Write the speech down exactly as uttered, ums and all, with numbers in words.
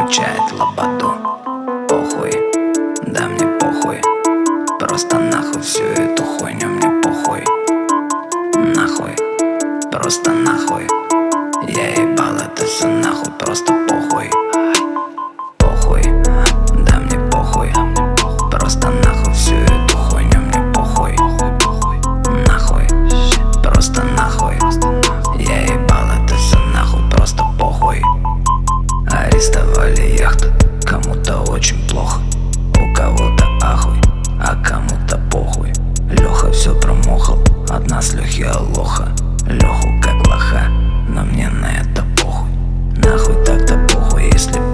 качает лободу. Похуй, да мне похуй. Просто нахуй всю эту хуйню, мне похуй. Нахуй, просто нахуй. Я ебал это все нахуй, просто похуй. Похуй, да мне похуй. Просто нахуй всю эту хуйню, мне похуй. Нахуй, просто нахуй. Я ебал это все нахуй, просто похуй. Арестовали яхту, кому-то очень плохо, у кого-то ахуй, а кому-то похуй. Леха все промохал, от нас Лехи алоха. Леху как лоха, но мне на это похуй. Нахуй так-то похуй, если